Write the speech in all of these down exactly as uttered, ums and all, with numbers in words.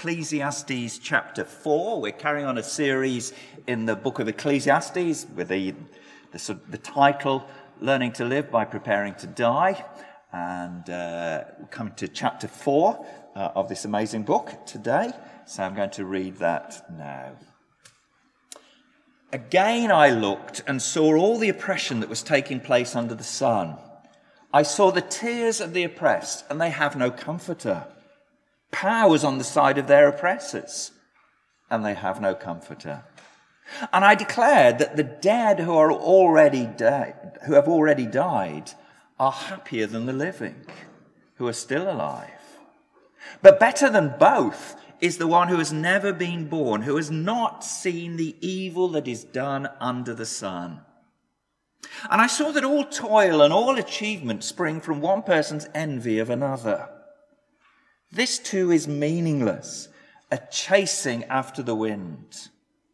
Ecclesiastes chapter four. We're carrying on a series in the book of Ecclesiastes with the, the, the title, Learning to Live by Preparing to Die. And uh, we're coming to chapter four uh, of this amazing book today. So I'm going to read that now. Again I looked and saw all the oppression that was taking place under the sun. I saw the tears of the oppressed, and they have no comforter. Power is on the side of their oppressors, and they have no comforter. And I declared that the dead who are already dead, who have already died, are happier than the living, who are still alive. But better than both is the one who has never been born, who has not seen the evil that is done under the sun. And I saw that all toil and all achievement spring from one person's envy of another. This too is meaningless, a chasing after the wind.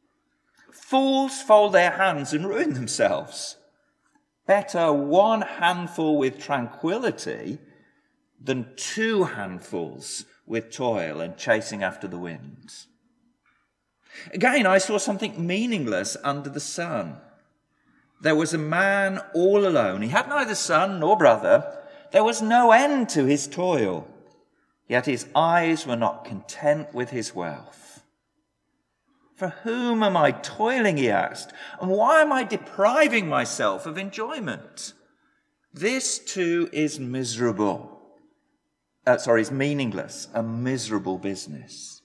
Fools fold their hands and ruin themselves. Better one handful with tranquility than two handfuls with toil and chasing after the wind. Again, I saw something meaningless under the sun. There was a man all alone. He had neither son nor brother. There was no end to his toil. Yet his eyes were not content with his wealth. For whom am I toiling, he asked, and why am I depriving myself of enjoyment? This too is miserable. Uh, sorry, is meaningless, a miserable business.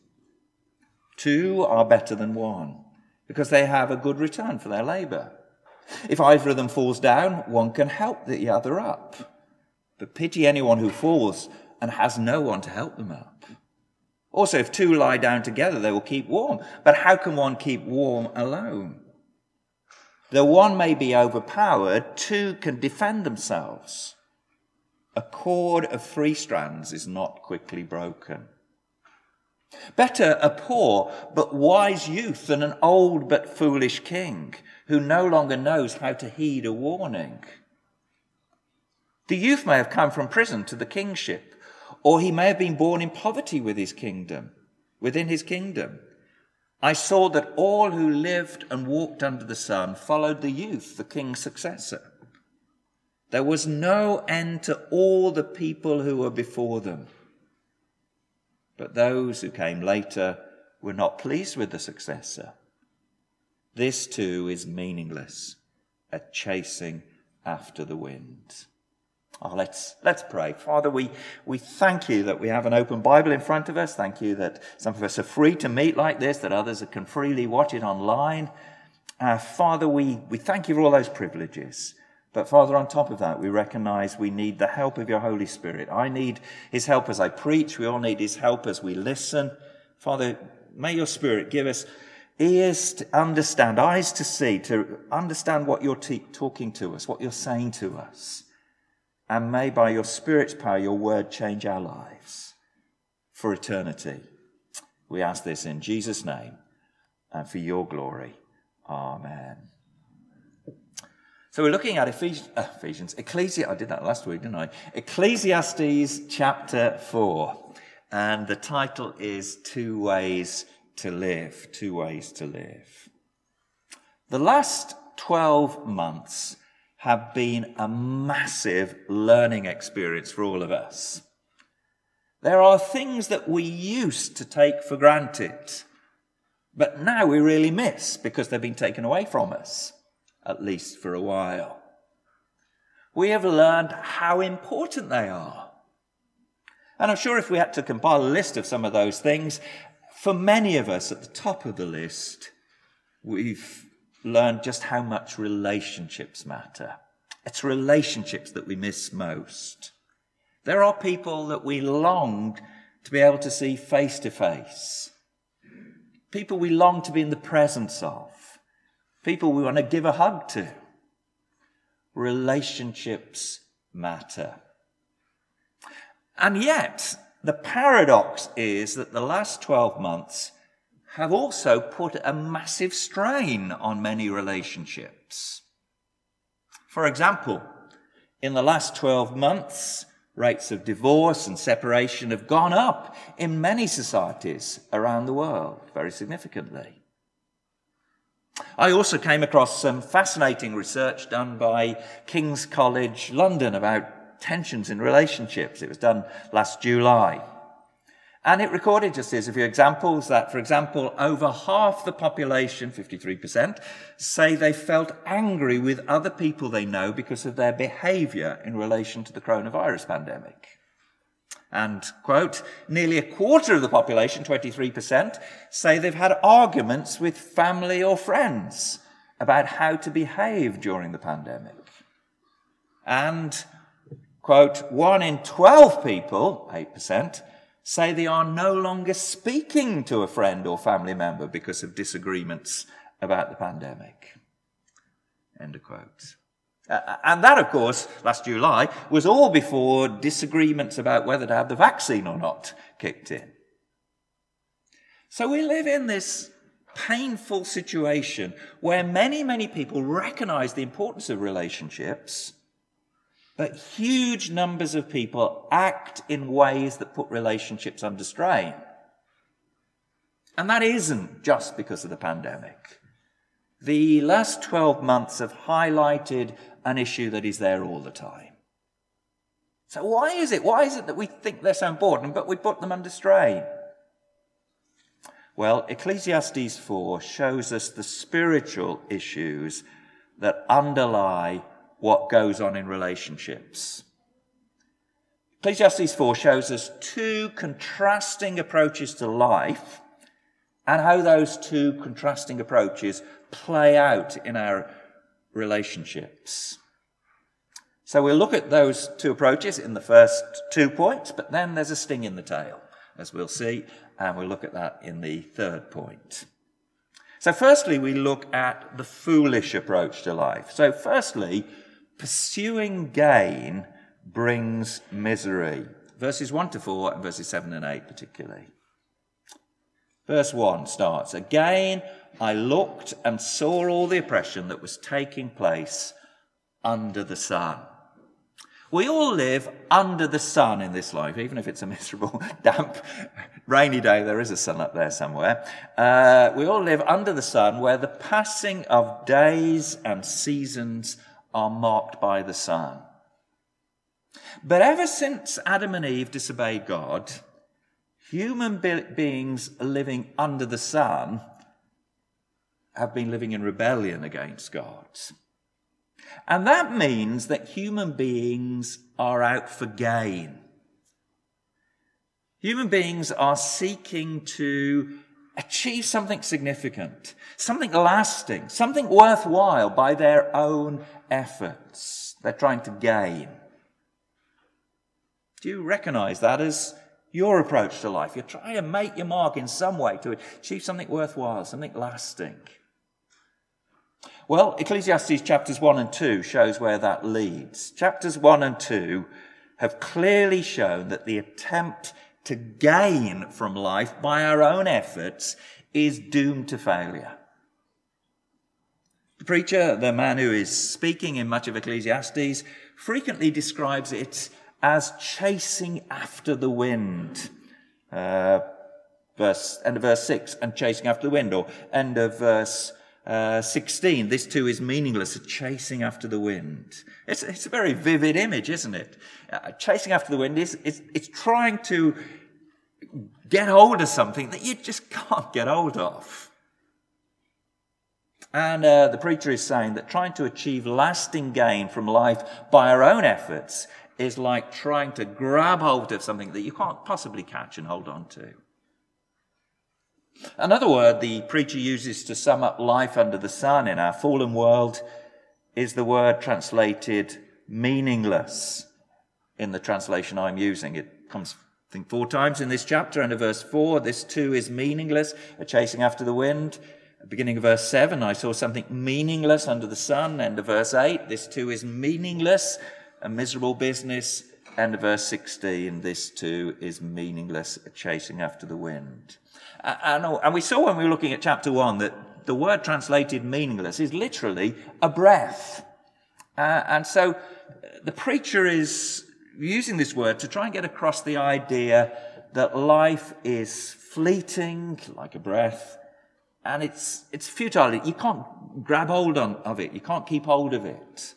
Two are better than one, because they have a good return for their labour. If either of them falls down, one can help the other up. But pity anyone who falls and has no one to help them up. Also, if two lie down together, they will keep warm. But how can one keep warm alone? Though one may be overpowered, two can defend themselves. A cord of three strands is not quickly broken. Better a poor but wise youth than an old but foolish king, who no longer knows how to heed a warning. The youth may have come from prison to the kingship, or he may have been born in poverty with his kingdom, within his kingdom. I saw that all who lived and walked under the sun followed the youth, the king's successor. There was no end to all the people who were before them. But those who came later were not pleased with the successor. This too is meaningless, a chasing after the wind. Oh, let's let's pray. Father, we, we thank you that we have an open Bible in front of us. Thank you that some of us are free to meet like this, that others can freely watch it online. Uh, Father, we, we thank you for all those privileges. But Father, on top of that, we recognize we need the help of your Holy Spirit. I need his help as I preach. We all need his help as we listen. Father, may your Spirit give us ears to understand, eyes to see, to understand what you're te- talking to us, what you're saying to us. And may by your Spirit's power, your word change our lives for eternity. We ask this in Jesus' name and for your glory. Amen. So we're looking at Ephes- uh, Ephesians, Ecclesi- I did that last week, didn't I? Ecclesiastes chapter four. And the title is Two Ways to Live. Two Ways to Live. The last twelve months have been a massive learning experience for all of us. There are things that we used to take for granted, but now we really miss because they've been taken away from us, at least for a while. We have learned how important they are. And I'm sure if we had to compile a list of some of those things, for many of us at the top of the list, we've learned just how much relationships matter. It's relationships that we miss most. There are people that we long to be able to see face to face. People we long to be in the presence of. People we want to give a hug to. Relationships matter. And yet, the paradox is that the last twelve months have also put a massive strain on many relationships. For example, in the last twelve months, Rates of divorce and separation have gone up in many societies around the world, very significantly. I also came across some fascinating research done by King's College London about tensions in relationships. It was done last July. And it recorded, just as a few examples, that, for example, over half the population, fifty-three percent, say they felt angry with other people they know because of their behaviour in relation to the coronavirus pandemic. And, quote, nearly a quarter of the population, twenty-three percent, say they've had arguments with family or friends about how to behave during the pandemic. And, quote, one in twelve people, eight percent, say they are no longer speaking to a friend or family member because of disagreements about the pandemic. End of quote. Uh, and that, of course, last July, was all before disagreements about whether to have the vaccine or not kicked in. So we live in this painful situation where many, many people recognise the importance of relationships, but huge numbers of people act in ways that put relationships under strain. And that isn't just because of the pandemic. The last twelve months have highlighted an issue that is there all the time. So why is it? Why is it that we think they're so important, but we put them under strain? Well, Ecclesiastes four shows us the spiritual issues that underlie what goes on in relationships. Ecclesiastes four shows us two contrasting approaches to life and how those two contrasting approaches play out in our relationships. So we'll look at those two approaches in the first two points, but then there's a sting in the tail, as we'll see, and we'll look at that in the third point. So firstly, we look at the foolish approach to life. So firstly, pursuing gain brings misery. Verses one to four and verses seven and eight particularly. Verse one starts, again I looked and saw all the oppression that was taking place under the sun. We all live under the sun in this life, even if it's a miserable, damp, rainy day. There is a sun up there somewhere. Uh, we all live under the sun where the passing of days and seasons are marked by the sun. But ever since Adam and Eve disobeyed God, human be- beings living under the sun have been living in rebellion against God. And that means that human beings are out for gain. Human beings are seeking to achieve something significant, something lasting, something worthwhile by their own efforts. They're trying to gain. Do you recognise that as your approach to life? You're trying to make your mark in some way to achieve something worthwhile, something lasting. Well, Ecclesiastes chapters one and two shows where that leads. Chapters one and two have clearly shown that the attempt to gain from life by our own efforts is doomed to failure. The preacher, the man who is speaking in much of Ecclesiastes, frequently describes it as chasing after the wind. Uh, verse, end of verse six, and chasing after the wind, or end of verse uh, sixteen, this too is meaningless, chasing after the wind. It's, it's a very vivid image, isn't it? Uh, chasing after the wind is it's, it's trying to get hold of something that you just can't get hold of. And uh, the preacher is saying that trying to achieve lasting gain from life by our own efforts is like trying to grab hold of something that you can't possibly catch and hold on to. Another word the preacher uses to sum up life under the sun in our fallen world is the word translated meaningless in the translation I'm using. It comes, I think, four times in this chapter. Under verse four, this too is meaningless, a chasing after the wind. At the beginning of verse seven, I saw something meaningless under the sun. End of verse eight, this too is meaningless, a miserable business. End of verse sixteen, this too is meaningless, a chasing after the wind. And we saw when we were looking at chapter one that the word translated meaningless is literally a breath. Uh, and so the preacher is using this word to try and get across the idea that life is fleeting, like a breath, and it's it's futile. You can't grab hold on, of it. You can't keep hold of it.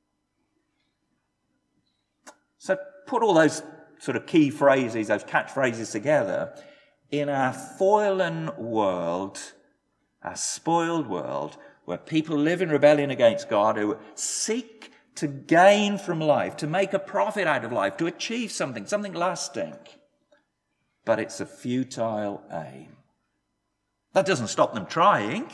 So put all those sort of key phrases, those catchphrases together. In our fallen world, our spoiled world, where people live in rebellion against God, who seek to gain from life, to make a profit out of life, to achieve something, something lasting. But it's a futile aim. That doesn't stop them trying.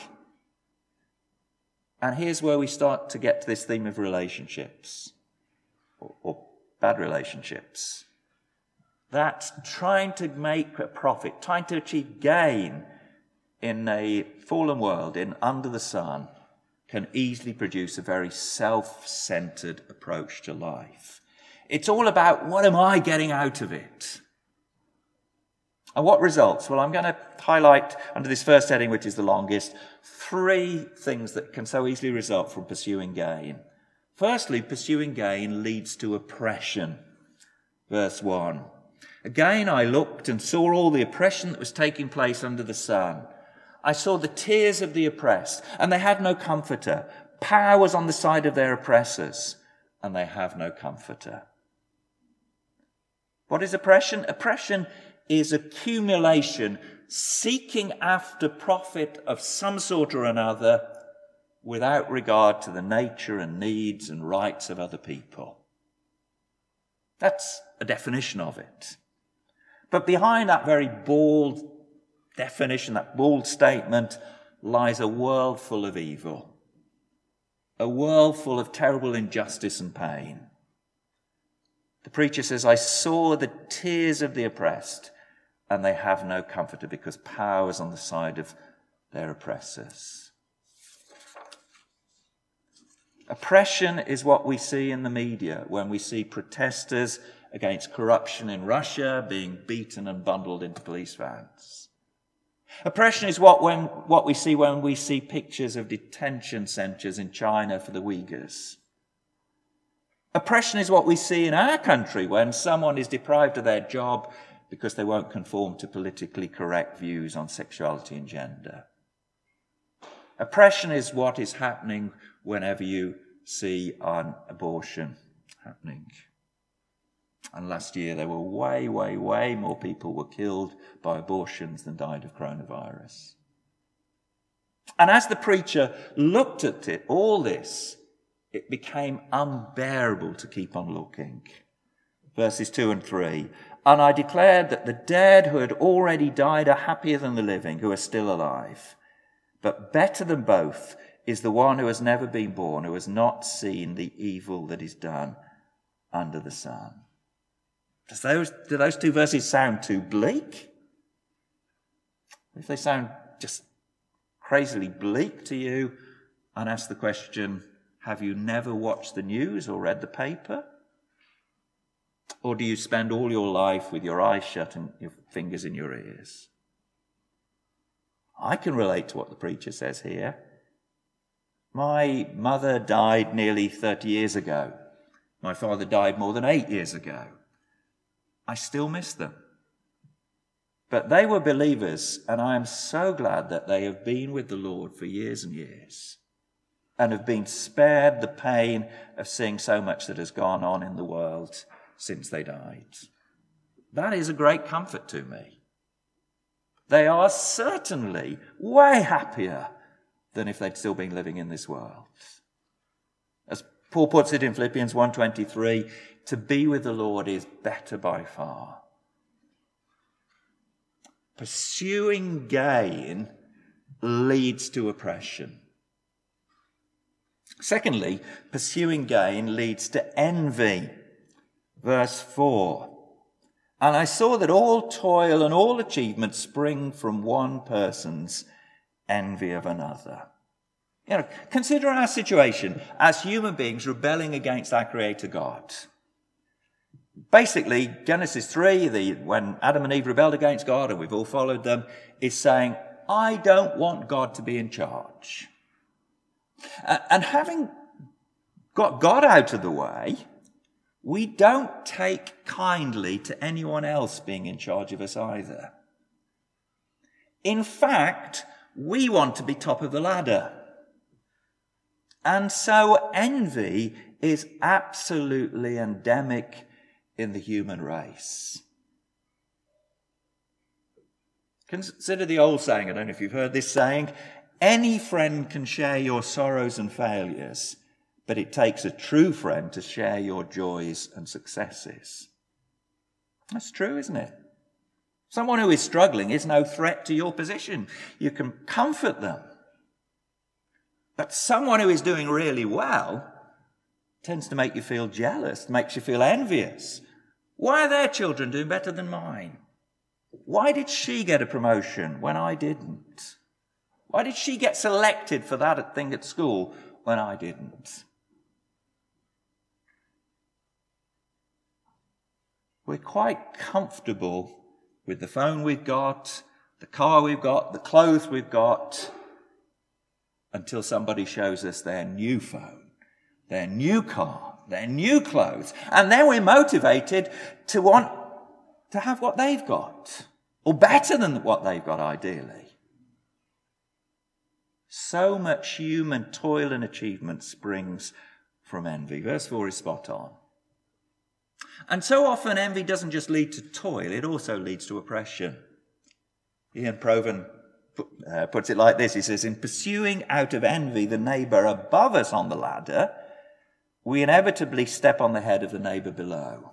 And here's where we start to get to this theme of relationships, or, or bad relationships. That trying to make a profit, trying to achieve gain in a fallen world, in under the sun, can easily produce a very self-centered approach to life. It's all about, what am I getting out of it? And what results? Well, I'm going to highlight, under this first heading, which is the longest, three things that can so easily result from pursuing gain. Firstly, pursuing gain leads to oppression. Verse one. Again I looked and saw all the oppression that was taking place under the sun. I saw the tears of the oppressed, and they had no comforter. Power was on the side of their oppressors, and they have no comforter. What is oppression? Oppression is accumulation, seeking after profit of some sort or another without regard to the nature and needs and rights of other people. That's a definition of it. But behind that very bald definition, that bald statement, lies a world full of evil. A world full of terrible injustice and pain. The preacher says, I saw the tears of the oppressed, and they have no comforter, because power is on the side of their oppressors. Oppression is what we see in the media when we see protesters against corruption in Russia being beaten and bundled into police vans. Oppression is what when what we see when we see pictures of detention centres in China for the Uyghurs. Oppression is what we see in our country when someone is deprived of their job because they won't conform to politically correct views on sexuality and gender. Oppression is what is happening whenever you see an abortion happening. And last year there were way, way, way more people were killed by abortions than died of coronavirus. And as the preacher looked at it, all this, it became unbearable to keep on looking. Verses two and three. And I declared that the dead who had already died are happier than the living who are still alive. But better than both is the one who has never been born, who has not seen the evil that is done under the sun. Does those, do those two verses sound too bleak? If they sound just crazily bleak to you, and ask the question, have you never watched the news or read the paper? Or do you spend all your life with your eyes shut and your fingers in your ears? I can relate to what the preacher says here. My mother died nearly thirty years ago. My father died more than eight years ago. I still miss them. But they were believers, and I am so glad that they have been with the Lord for years and years and have been spared the pain of seeing so much that has gone on in the world since they died. That is a great comfort to me. They are certainly way happier than if they'd still been living in this world. As Paul puts it in Philippians one twenty-three, to be with the Lord is better by far. Pursuing gain leads to oppression. Secondly, pursuing gain leads to envy. Verse four. And I saw that all toil and all achievement spring from one person's envy of another. You know, consider our situation as human beings rebelling against our Creator God. Basically, Genesis three, the, when Adam and Eve rebelled against God, and we've all followed them, is saying, I don't want God to be in charge. Uh, and having got God out of the way, we don't take kindly to anyone else being in charge of us either. In fact, we want to be top of the ladder. And so envy is absolutely endemic in the human race. Consider the old saying, I don't know if you've heard this saying, any friend can share your sorrows and failures, but it takes a true friend to share your joys and successes. That's true, isn't it? Someone who is struggling is no threat to your position. You can comfort them. But someone who is doing really well tends to make you feel jealous, makes you feel envious. Why are their children doing better than mine? Why did she get a promotion when I didn't? Why did she get selected for that thing at school when I didn't? We're quite comfortable with the phone we've got, the car we've got, the clothes we've got, until somebody shows us their new phone, their new car, their new clothes. And then we're motivated to want to have what they've got, or better than what they've got, ideally. So much human toil and achievement springs from envy. Verse four is spot on. And so often envy doesn't just lead to toil, it also leads to oppression. Ian Provan uh, puts it like this. He says, in pursuing out of envy the neighbour above us on the ladder, we inevitably step on the head of the neighbour below.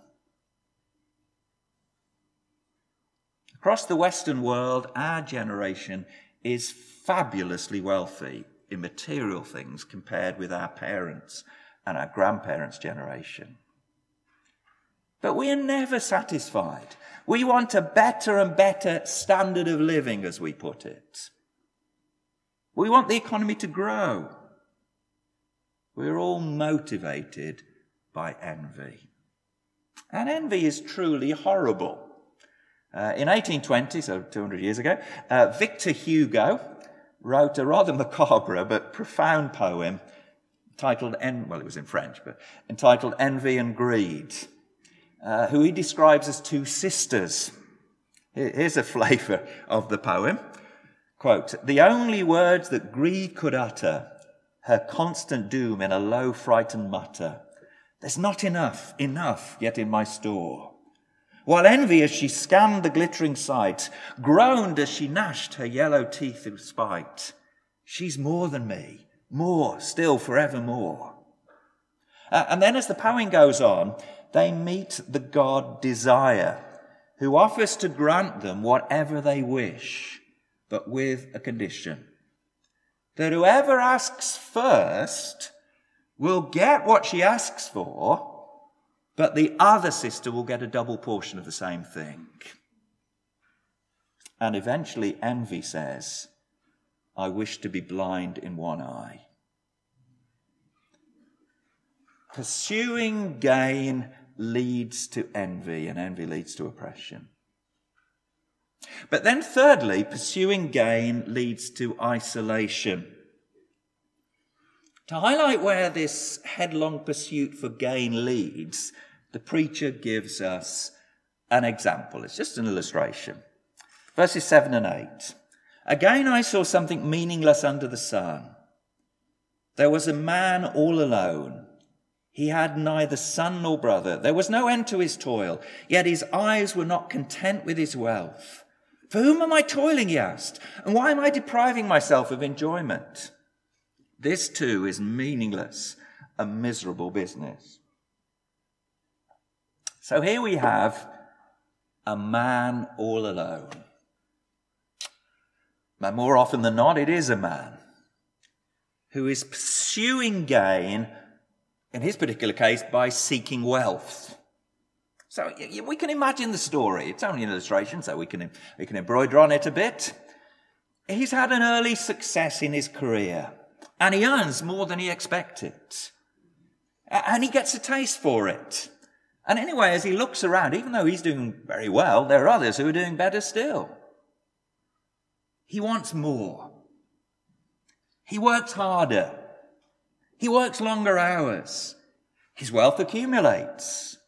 Across the Western world, our generation is fabulously wealthy in material things compared with our parents' and our grandparents' generation. But we are never satisfied. We want a better and better standard of living, as we put it. We want the economy to grow. We're all motivated by envy. And envy is truly horrible. Uh, in eighteen twenty, so two hundred years ago, uh, Victor Hugo wrote a rather macabre but profound poem titled, en- well, it was in French, but entitled Envy and Greed, uh, who he describes as two sisters. Here's a flavour of the poem. Quote, the only words that greed could utter, her constant doom in a low frightened mutter. There's not enough, enough yet in my store. While envy, as she scanned the glittering sight, groaned as she gnashed her yellow teeth in spite. She's more than me, more, still forevermore. Uh, and then as the poem goes on, they meet the god Desire, who offers to grant them whatever they wish, but with a condition. That whoever asks first will get what she asks for, but the other sister will get a double portion of the same thing. And eventually envy says, I wish to be blind in one eye. Pursuing gain leads to envy, and envy leads to oppression. But then thirdly, pursuing gain leads to isolation. To highlight where this headlong pursuit for gain leads, the preacher gives us an example. It's just an illustration. Verses seven and eight. Again I saw something meaningless under the sun. There was a man all alone. He had neither son nor brother. There was no end to his toil, yet his eyes were not content with his wealth. For whom am I toiling, he asked, and why am I depriving myself of enjoyment? This too is meaningless, a miserable business. So here we have a man all alone. But more often than not, it is a man who is pursuing gain, in his particular case, by seeking wealth. So we can imagine the story. It's only an illustration, so we can, we can embroider on it a bit. He's had an early success in his career, and he earns more than he expected. And he gets a taste for it. And anyway, as he looks around, even though he's doing very well, there are others who are doing better still. He wants more. He works harder. He works longer hours. His wealth accumulates.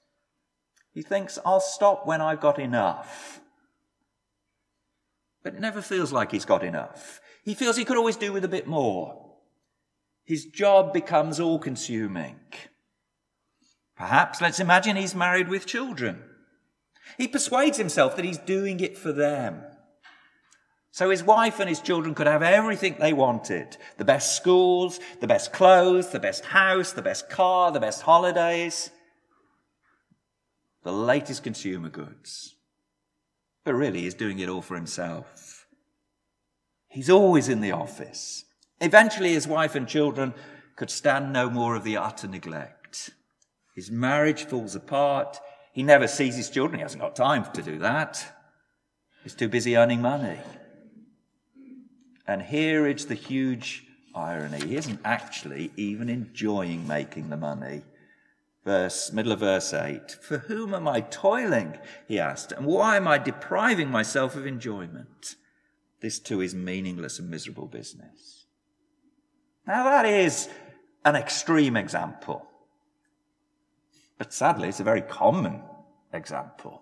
He thinks, I'll stop when I've got enough. But it never feels like he's got enough. He feels he could always do with a bit more. His job becomes all-consuming. Perhaps, let's imagine he's married with children. He persuades himself that he's doing it for them. So his wife and his children could have everything they wanted. The best schools, the best clothes, the best house, the best car, the best holidays. The latest consumer goods. But really, he's doing it all for himself. He's always in the office. Eventually, his wife and children could stand no more of the utter neglect. His marriage falls apart. He never sees his children. He hasn't got time to do that. He's too busy earning money. And here is the huge irony. He isn't actually even enjoying making the money. Verse, middle of verse eight. For whom am I toiling? He asked. And why am I depriving myself of enjoyment? This too is meaningless and miserable business. Now that is an extreme example. But sadly, it's a very common example.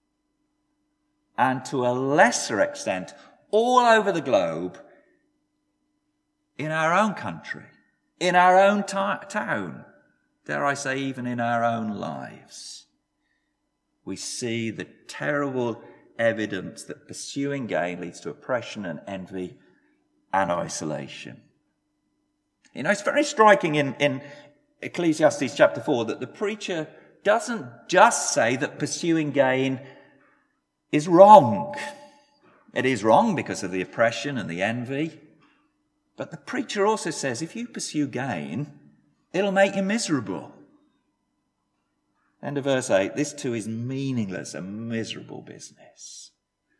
And to a lesser extent, all over the globe, in our own country, in our own ta- town, dare I say, even in our own lives, we see the terrible evidence that pursuing gain leads to oppression and envy and isolation. You know, it's very striking in, in Ecclesiastes chapter four that the preacher doesn't just say that pursuing gain is wrong. It is wrong because of the oppression and the envy. But the preacher also says if you pursue gain, it'll make you miserable. End of verse eight. This too is meaningless and miserable business.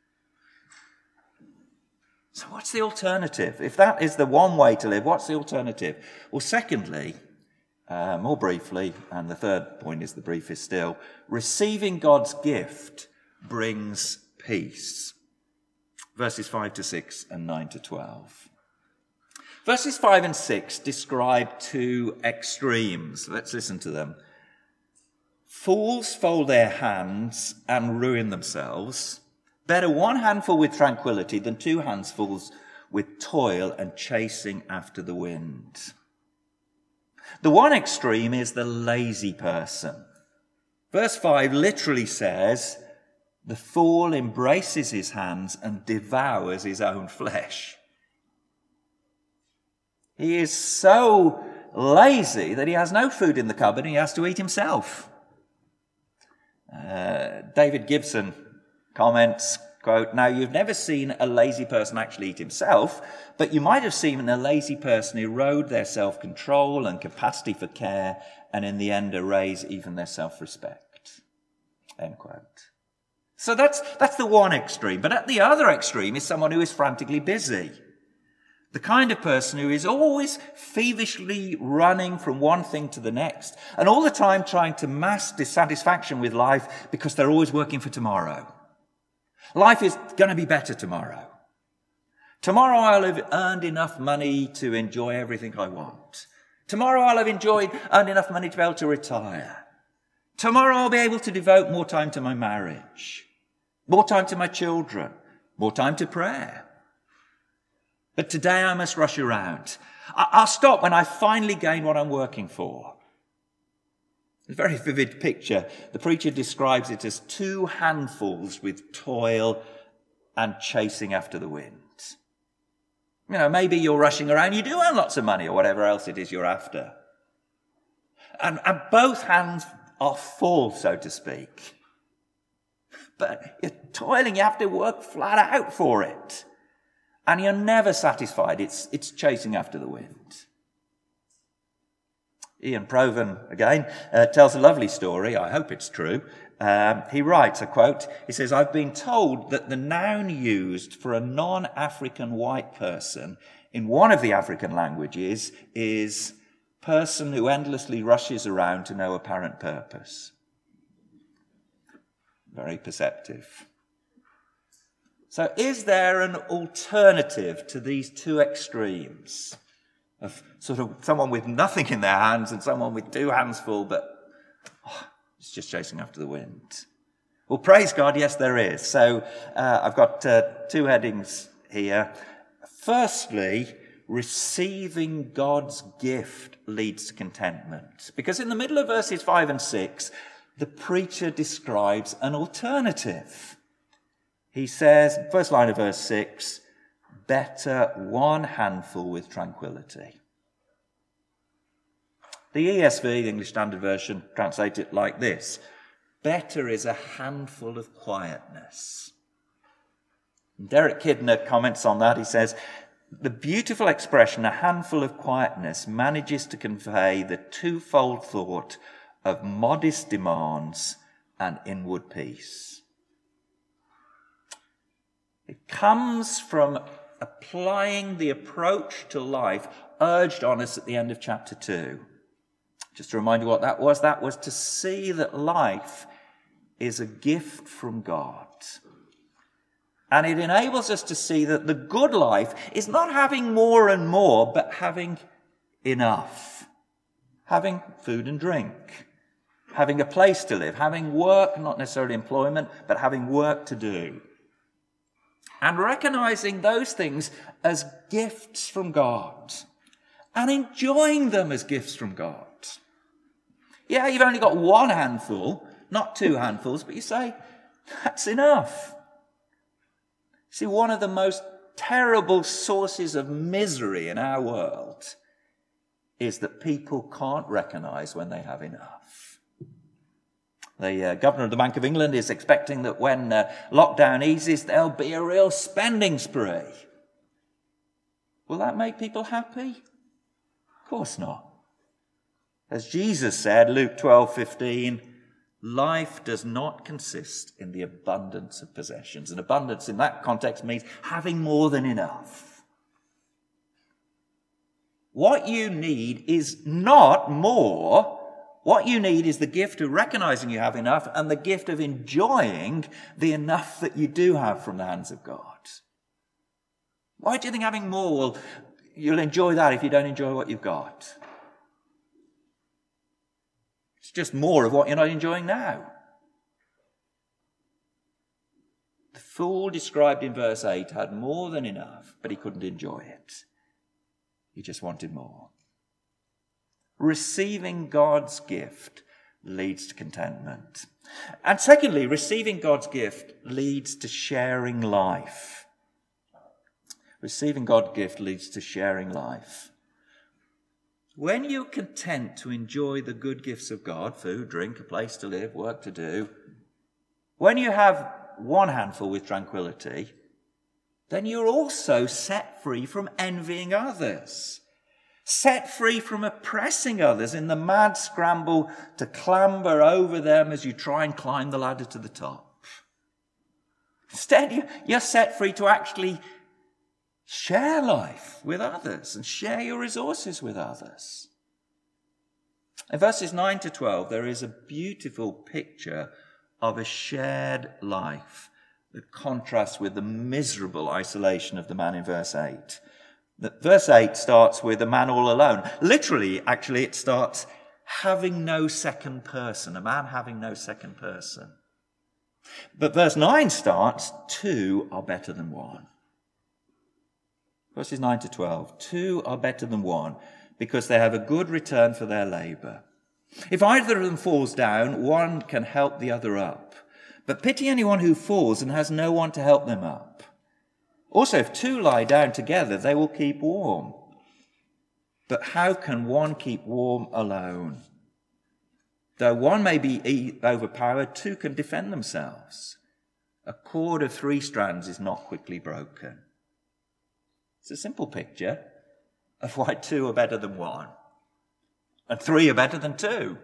So what's the alternative? If that is the one way to live, what's the alternative? Well, secondly, uh, more briefly, and the third point is the briefest still, receiving God's gift brings peace. Verses five to six and nine to twelve. Verses five and six describe two extremes. Let's listen to them. Fools fold their hands and ruin themselves. Better one handful with tranquility than two handfuls with toil and chasing after the wind. The one extreme is the lazy person. Verse five literally says, the fool embraces his hands and devours his own flesh. He is so lazy that he has no food in the cupboard and he has to eat himself. Uh, David Gibson comments, quote, now you've never seen a lazy person actually eat himself, but you might have seen a lazy person erode their self-control and capacity for care and in the end erase even their self-respect. End quote. So that's, that's the one extreme. But at the other extreme is someone who is frantically busy. The kind of person who is always feverishly running from one thing to the next and all the time trying to mask dissatisfaction with life because they're always working for tomorrow. Life is going to be better tomorrow. Tomorrow I'll have earned enough money to enjoy everything I want. Tomorrow I'll have enjoyed, earned enough money to be able to retire. Tomorrow I'll be able to devote more time to my marriage, more time to my children, more time to prayer. But today I must rush around. I'll stop when I finally gain what I'm working for. A very vivid picture. The preacher describes it as two handfuls with toil and chasing after the wind. You know, maybe you're rushing around, you do earn lots of money or whatever else it is you're after. And, and both hands are full, so to speak. But you're toiling, you have to work flat out for it. And you're never satisfied. It's, it's chasing after the wind. Ian Provan, again, uh, tells a lovely story. I hope it's true. Um, he writes, a quote, he says, I've been told that the noun used for a non-African white person in one of the African languages is person who endlessly rushes around to no apparent purpose. Very perceptive. So is there an alternative to these two extremes of sort of someone with nothing in their hands and someone with two hands full, but oh, It's just chasing after the wind. Well, praise God, yes, there is. So uh, I've got uh, two headings here. Firstly, receiving God's gift leads to contentment. Because in the middle of verses five and six, the preacher describes an alternative. He says, first line of verse six, better one handful with tranquility. The E S V, the English Standard Version, translates it like this. Better is a handful of quietness. And Derek Kidner comments on that. He says, the beautiful expression, a handful of quietness, manages to convey the twofold thought of modest demands and inward peace. It comes from applying the approach to life urged on us at the end of chapter two. Just to remind you what that was, that was to see that life is a gift from God. And it enables us to see that the good life is not having more and more, but having enough. Having food and drink. Having a place to live. Having work, not necessarily employment, but having work to do. And recognizing those things as gifts from God. And enjoying them as gifts from God. Yeah, you've only got one handful, not two handfuls, but you say, that's enough. See, one of the most terrible sources of misery in our world is that people can't recognize when they have enough. The uh, governor of the Bank of England is expecting that when uh, lockdown eases, there'll be a real spending spree. Will that make people happy? Of course not. As Jesus said, Luke twelve fifteen, life does not consist in the abundance of possessions. And abundance in that context means having more than enough. What you need is not more. What you need is the gift of recognizing you have enough and the gift of enjoying the enough that you do have from the hands of God. Why do you think having more, well, you'll enjoy that if you don't enjoy what you've got? It's just more of what you're not enjoying now. The fool described in verse eight had more than enough, but he couldn't enjoy it. He just wanted more. Receiving God's gift leads to contentment. And secondly, receiving God's gift leads to sharing life. Receiving God's gift leads to sharing life. When you're content to enjoy the good gifts of God, food, drink, a place to live, work to do, when you have one handful with tranquility, then you're also set free from envying others, set free from oppressing others in the mad scramble to clamber over them as you try and climb the ladder to the top. Instead, you're set free to actually share life with others and share your resources with others. In verses nine to twelve, there is a beautiful picture of a shared life that contrasts with the miserable isolation of the man in verse eight. That verse eight starts with a man all alone. Literally, actually, it starts having no second person, a man having no second person. But verse nine starts, two are better than one. Verses nine to twelve, two are better than one because they have a good return for their labour. If either of them falls down, one can help the other up. But pity anyone who falls and has no one to help them up. Also, if two lie down together, they will keep warm. But how can one keep warm alone? Though one may be overpowered, two can defend themselves. A cord of three strands is not quickly broken. It's a simple picture of why two are better than one, and three are better than two.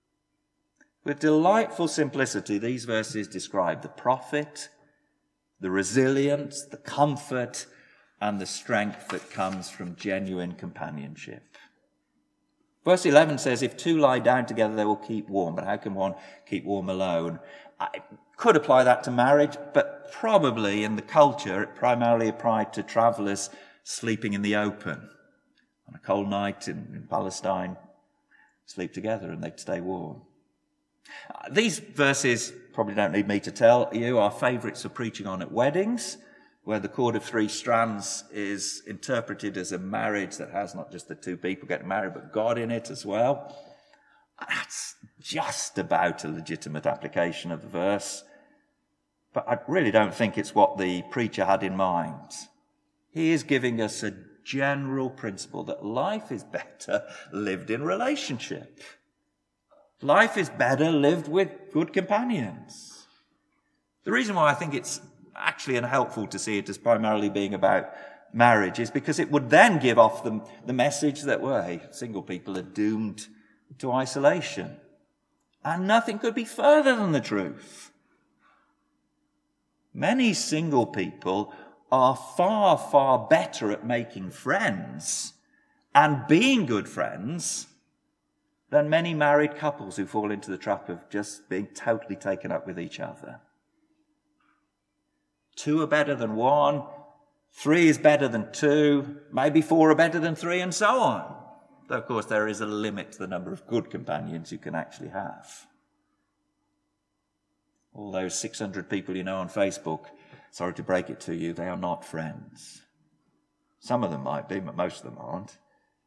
With delightful simplicity, these verses describe the profit, the resilience, the comfort, and the strength that comes from genuine companionship. Verse eleven says, if two lie down together, they will keep warm. But how can one keep warm alone? I could apply that to marriage, but probably in the culture, it primarily applied to travellers sleeping in the open. On a cold night in, in Palestine, sleep together and they'd stay warm. These verses probably don't need me to tell you are favourites for preaching on at weddings, where the cord of three strands is interpreted as a marriage that has not just the two people getting married, but God in it as well. That's just about a legitimate application of the verse. But I really don't think it's what the preacher had in mind. He is giving us a general principle that life is better lived in relationship. Life is better lived with good companions. The reason why I think it's actually unhelpful to see it as primarily being about marriage is because it would then give off the, the message that, well, hey, single people are doomed to isolation. And nothing could be further than the truth. Many single people are far, far better at making friends and being good friends than many married couples who fall into the trap of just being totally taken up with each other. Two are better than one, three is better than two, maybe four are better than three, and so on. Though, of course, there is a limit to the number of good companions you can actually have. All those six hundred people you know on Facebook, sorry to break it to you, they are not friends. Some of them might be, but most of them aren't.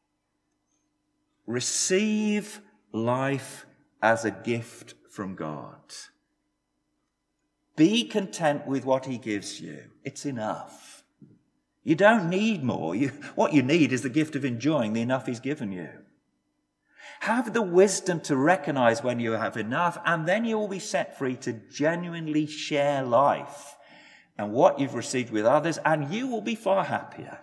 Receive life as a gift from God. Be content with what he gives you. It's enough. You don't need more. You, what you need is the gift of enjoying the enough he's given you. Have the wisdom to recognize when you have enough, and then you will be set free to genuinely share life and what you've received with others, and you will be far happier.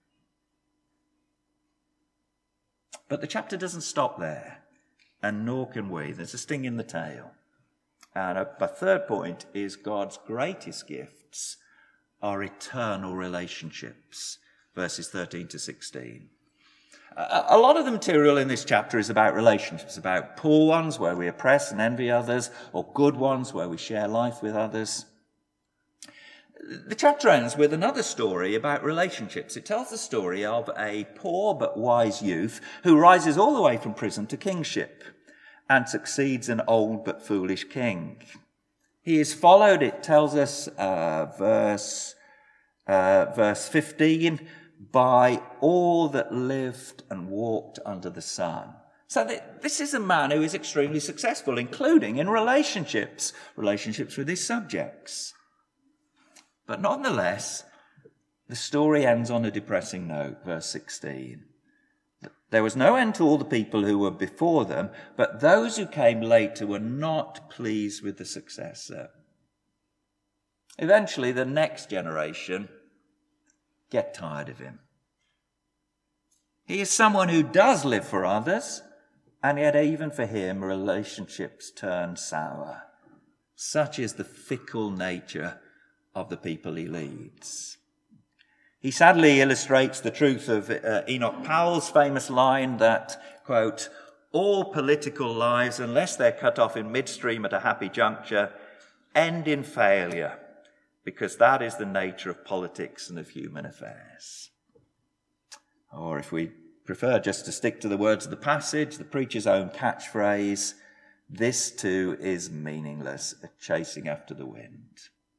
But the chapter doesn't stop there, and nor can we. There's a sting in the tail. And a, a third point is God's greatest gifts are eternal relationships, verses thirteen to sixteen. A, a lot of the material in this chapter is about relationships, about poor ones where we oppress and envy others, or good ones where we share life with others. The chapter ends with another story about relationships. It tells the story of a poor but wise youth who rises all the way from prison to kingship and succeeds an old but foolish king. He is followed, it tells us, uh, verse, uh, verse fifteen, by all that lived and walked under the sun. So th- this is a man who is extremely successful, including in relationships, relationships with his subjects. But nonetheless, the story ends on a depressing note, verse sixteen. There was no end to all the people who were before them, but those who came later were not pleased with the successor. Eventually, the next generation get tired of him. He is someone who does live for others, and yet even for him, relationships turn sour. Such is the fickle nature of the people he leads. He sadly illustrates the truth of uh, Enoch Powell's famous line that, quote, all political lives, unless they're cut off in midstream at a happy juncture, end in failure, because that is the nature of politics and of human affairs. Or if we prefer just to stick to the words of the passage, the preacher's own catchphrase, this too is meaningless, a chasing after the wind.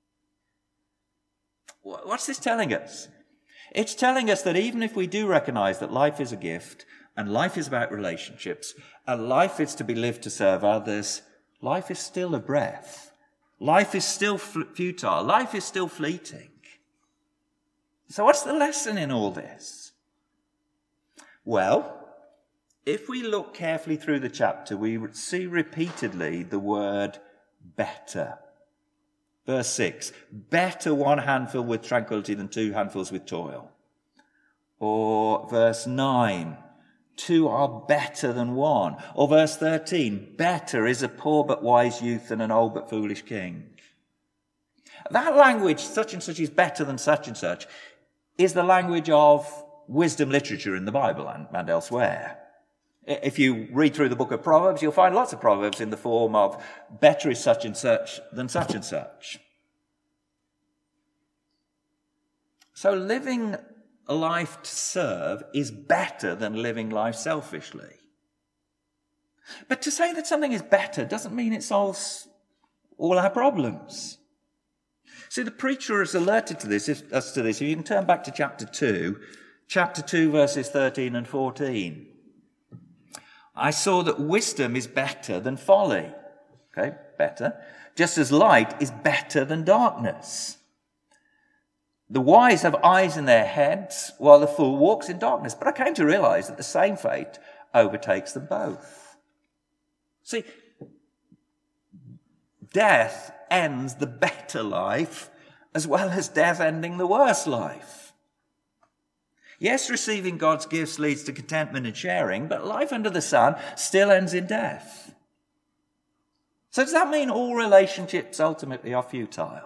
What's this telling us? It's telling us that even if we do recognize that life is a gift and life is about relationships and life is to be lived to serve others, life is still a breath. Life is still futile. Life is still fleeting. So what's the lesson in all this? Well, if we look carefully through the chapter, we see repeatedly the word better. Verse six, better one handful with tranquility than two handfuls with toil. Or verse nine, two are better than one. Or verse thirteen, better is a poor but wise youth than an old but foolish king. That language, such and such is better than such and such, is the language of wisdom literature in the Bible and, and elsewhere. If you read through the book of Proverbs, you'll find lots of proverbs in the form of better is such and such than such and such. So living a life to serve is better than living life selfishly. But to say that something is better doesn't mean it solves all our problems. See, the preacher is alerted to this, if, us to this. If you can turn back to chapter two, chapter two, verses thirteen and fourteen. I saw that wisdom is better than folly. Okay, better. Just as light is better than darkness. The wise have eyes in their heads, while the fool walks in darkness. But I came to realize that the same fate overtakes them both. See, death ends the better life as well as death ending the worse life. Yes, receiving God's gifts leads to contentment and sharing, but life under the sun still ends in death. So does that mean all relationships ultimately are futile?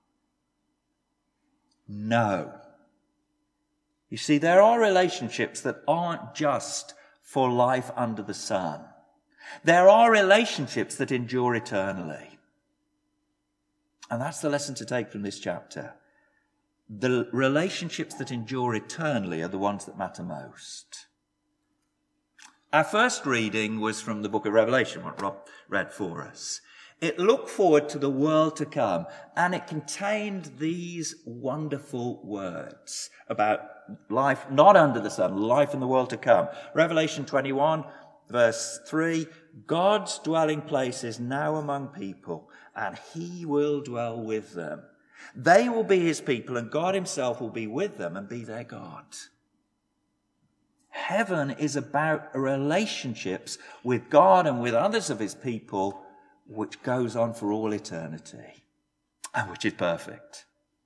No. You see, there are relationships that aren't just for life under the sun. There are relationships that endure eternally. And that's the lesson to take from this chapter. The relationships that endure eternally are the ones that matter most. Our first reading was from the book of Revelation, what Rob read for us. It looked forward to the world to come, and it contained these wonderful words about life not under the sun, life in the world to come. Revelation twenty-one, verse three, God's dwelling place is now among people, and he will dwell with them. They will be his people, and God himself will be with them and be their God. Heaven is about relationships with God and with others of his people, which goes on for all eternity, and which is perfect.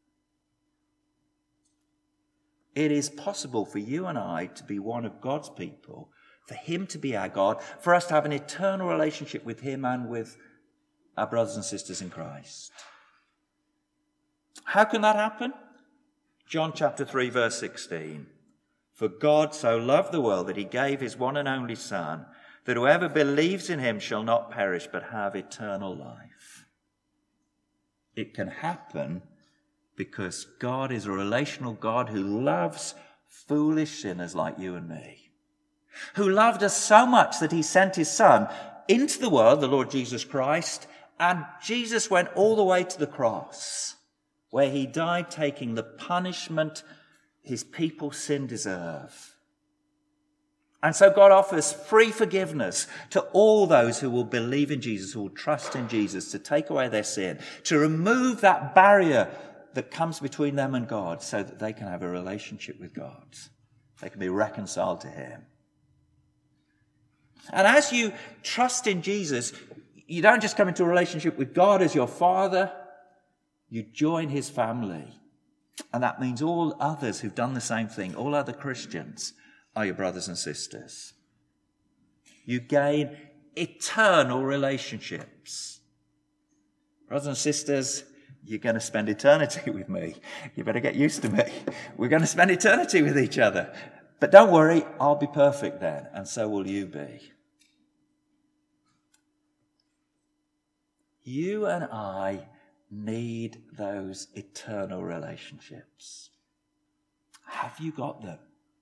It is possible for you and I to be one of God's people, for him to be our God, for us to have an eternal relationship with him and with our brothers and sisters in Christ. How can that happen? John chapter three, verse sixteen. For God so loved the world that he gave his one and only Son, that whoever believes in him shall not perish but have eternal life. It can happen because God is a relational God who loves foolish sinners like you and me, who loved us so much that he sent his Son into the world, the Lord Jesus Christ, and Jesus went all the way to the cross, where he died taking the punishment his people's sin deserve. And so God offers free forgiveness to all those who will believe in Jesus, who will trust in Jesus, to take away their sin, to remove that barrier that comes between them and God so that they can have a relationship with God. They can be reconciled to him. And as you trust in Jesus, you don't just come into a relationship with God as your Father, you join his family. And that means all others who've done the same thing, all other Christians, are your brothers and sisters. You gain eternal relationships. Brothers and sisters, you're going to spend eternity with me. You better get used to me. We're going to spend eternity with each other. But don't worry, I'll be perfect then, and so will you be. You and I need those eternal relationships. Have you got them?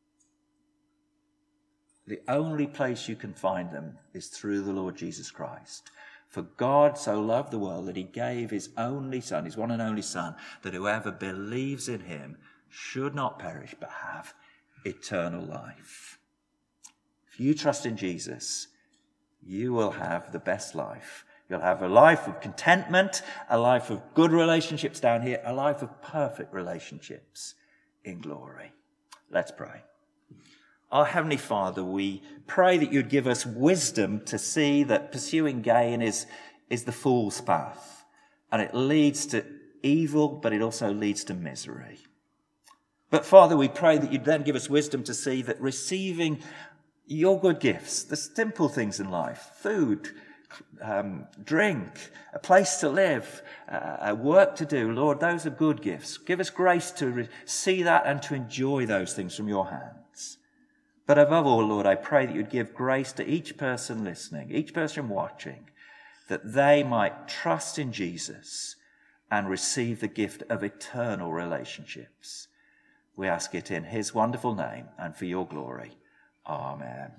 The only place you can find them is through the Lord Jesus Christ. For God so loved the world that he gave his only Son, his one and only Son, that whoever believes in him should not perish but have eternal life. If you trust in Jesus, you will have the best life. You'll have a life of contentment, a life of good relationships down here, a life of perfect relationships in glory. Let's pray. Our Heavenly Father, we pray that you'd give us wisdom to see that pursuing gain is, is the fool's path, and it leads to evil, but it also leads to misery. But Father, we pray that you'd then give us wisdom to see that receiving your good gifts, the simple things in life, food, um, drink, a place to live, uh, work to do, Lord, those are good gifts. Give us grace to re- see that and to enjoy those things from your hands. But above all, Lord, I pray that you'd give grace to each person listening, each person watching, that they might trust in Jesus and receive the gift of eternal relationships. We ask it in his wonderful name and for your glory. Amen.